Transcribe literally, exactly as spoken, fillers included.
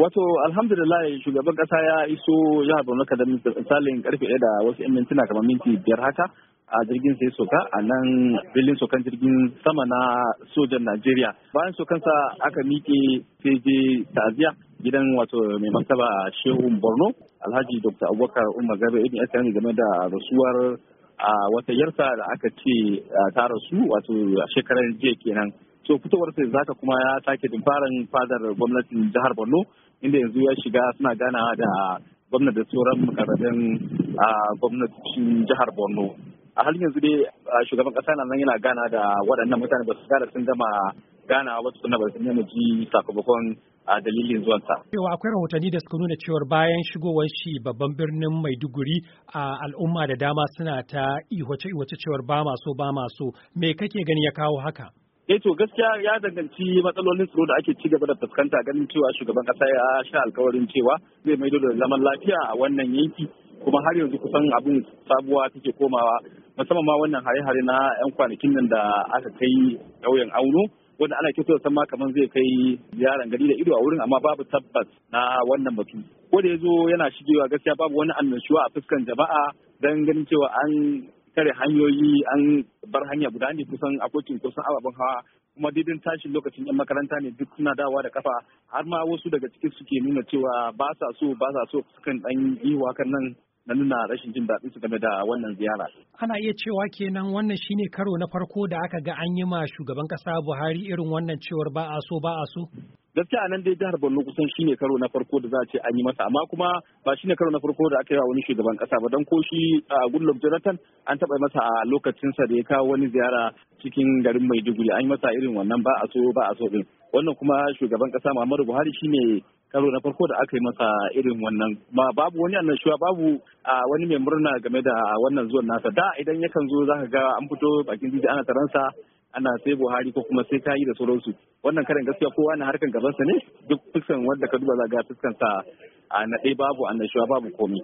Wato alhamdulillah shugaban kasa ya iso jihar Borno da misalin karfe ɗaya da wasu yan mintuna kamar minti biyar haka a jirgin sai soka a nan filin sokan jirgin sama na sojan Najeriya. Bayan sokansa aka miƙe sai je ta'aziya gidan wato mai martaba Shehu Borno Alhaji Doctor Abubakar Umar Gabe Ibn Asani game da rasuwar a wata yarsa da aka ce ta rasu wato shekarar jiya kenan. So fitowar sai zaka kuma ya sake dimfarin fadar gwamnatin jihar Borno inda yanzu ya shiga suna ganawa da gwamnati da sauran makarantun gwamnatin jihar Borno. A halin yanzu dai shugaban kasa nan yana gana da waɗannan mutane ba su gara sun gama ganawa wasu suna ba su nemi ji sakamakon dalilin zuwansa. Cewa akwai rahotanni da suka nuna cewar bayan shigowar shi babban birnin Maiduguri a al'umma da dama suna ta iwace-iwace cewar ba maso ba maso me kake gani ya kawo haka? Eh to gaskiya ya danganci matsalolin tsaro da ake ci gaba da fuskanta ganin cewa shugaban kasa ya sha alkawarin cewa zai maido da zaman lafiya a wannan yanki kuma har yanzu kusan abin sabuwa take komawa musamman ma wannan hare-hare na yan kwanakin nan da aka kai ƙauyen Auno wanda ana kito san ma kamar zai kai ziyaran gari da ido a wurin amma babu tabbas na wannan batu ko da yazo yana shigewa gaskiya babu wani annashuwa a fuskan jama'a dan ganin cewa an kare hanyoyi an bar hanya guda ne kusan akwai kusan ababen hawa kuma daidai tashin lokacin yan makaranta ne duk suna dawowa da kafa har ma wasu daga cikin suke nuna cewa ba sa so ba sa so sukan dan yi wakan nan na nuna rashin jin daɗin su game da wannan ziyara. Ana iya cewa kenan wannan shine karo na farko da aka ga an yi ma shugaban kasa Buhari irin wannan cewar ba a so ba a so. Gaskiya nan dai jihar Borno kusan shine karo na farko da za a ce an yi masa amma kuma ba shine karo na farko da aka yi wa wani shugaban kasa ba dan ko shi Goodluck Jonathan an taɓa masa a lokacinsa da ya kawo wani ziyara cikin garin Maiduguri an yi masa irin wannan ba a so ba a so din wannan kuma shugaban kasa Muhammadu Buhari shine karo na farko da aka yi masa irin wannan ma babu wani annashuwa babu wani mai murna game da wannan zuwan nasa da idan yakan zo zaka ga an fito bakin titi ana taransa ana sai Buhari ko kuma sai kayi da sauransu wannan karin gaskiya kowa na harkan gabansa ne duk fuskan wanda ka duba za ga fuskan sa a naɗe babu annashuwa babu komai.